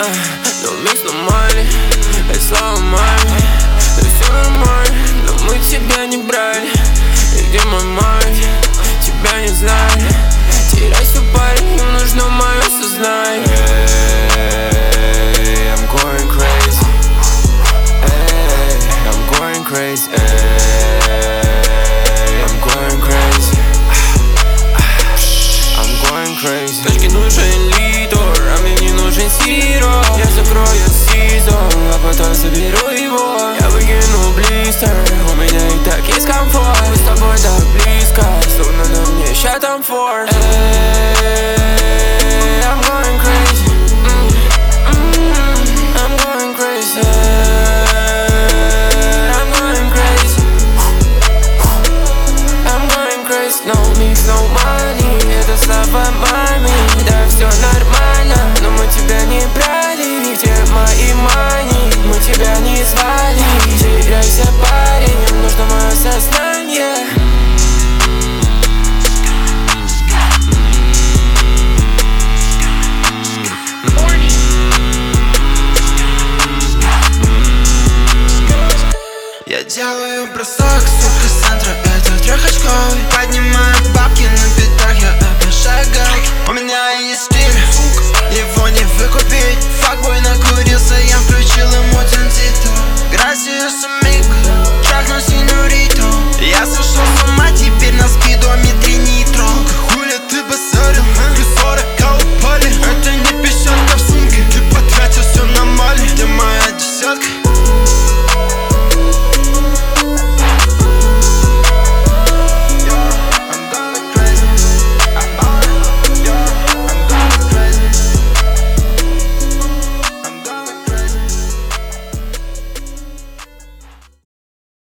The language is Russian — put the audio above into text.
но мы сломали, и слава маме. Да все нормально, но мы тебя не брали. И где мой мать? Тебя не знаю. Теряйся, парень, им нужно мое сознание. I'm going crazy. I'm going crazy. I'm going crazy. I'm going crazy. Точке нужен лидер, а мне не нужен сироп. Я закрою сезон, а потом заберу его. Я выкину блистер, у меня и так есть комфорт. Мы с тобой так близко, словно на мне ща там форс. I'm going crazy. I'm going crazy. I'm going crazy. I'm going crazy. No mix, no money. Это слова маме. Да, все нормально, но мы тебя не брали. Где мои мани? Мы тебя не звали. Теряйся, парень, им нужно мое сознание. Я делаю бросок, сука, с центра, это трехочковый. Поднимаю